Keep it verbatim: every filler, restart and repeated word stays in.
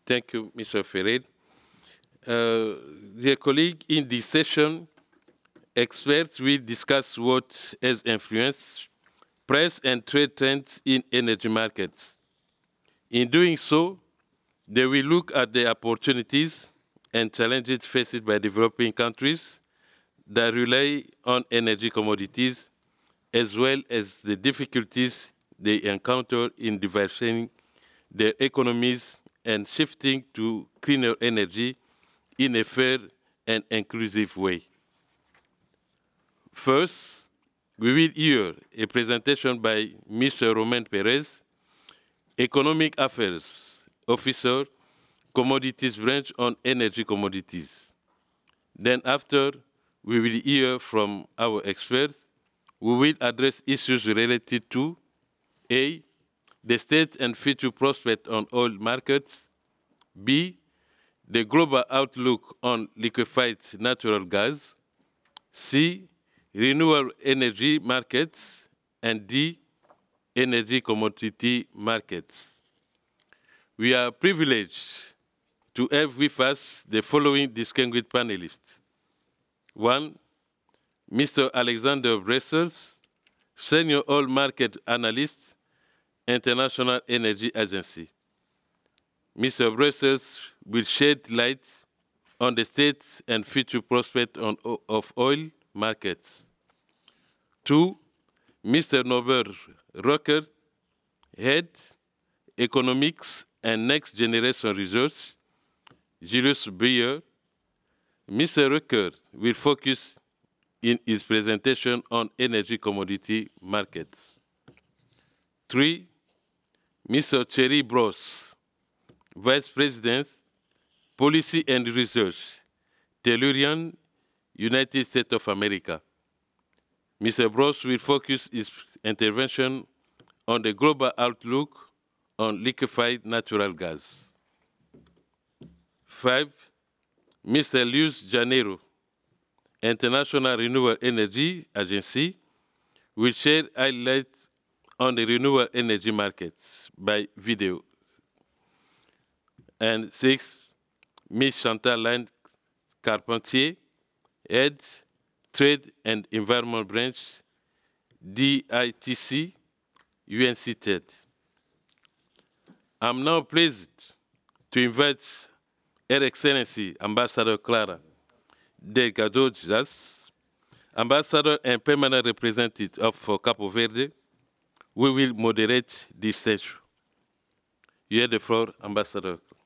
Thank you, Mister Ferrer. Uh, dear colleague, in this session, experts will discuss what has influenced price and trade trends in energy markets. In doing so, they will look at the opportunities and challenges faced by developing countries that rely on energy commodities, as well as the difficulties they encounter in diversifying their economies and shifting to cleaner energy in a fair and inclusive way. First, we will hear a presentation by Mister Romain Perez, Economic Affairs Officer, Commodities Branch on Energy Commodities. Then after, we will hear from our experts who will address issues related to A, the state and future prospect on oil markets, B, the global outlook on liquefied natural gas, C, renewable energy markets, and D, energy commodity markets. We are privileged to have with us the following distinguished panelists. One, Mister Alexander Bressers, Senior Oil Market Analyst, International Energy Agency. Mister Bressers will shed light on the state and future prospect on, of oil markets. Two, Mister Norbert Rocker, Head, Economics and Next Generation Research, Julius Baer. Mister Rocker will focus in his presentation on energy commodity markets. Three, Mister Thierry Bros, Vice President, Policy and Research, Tellurian, United States of America. Mister Bros will focus his intervention on the global outlook on liquefied natural gas. Five, Mister Luis Janeiro, International Renewable Energy Agency, will share highlights on the renewable energy markets by video. And six, Miz Chantal Land Carpentier, Head, Trade and Environment Branch, D I T C, U N C TED. I'm now pleased to invite Her Excellency Ambassador Clara Delgado Diaz, Ambassador and Permanent Representative of Capo Verde, who will moderate this session. You have the floor, Ambassador.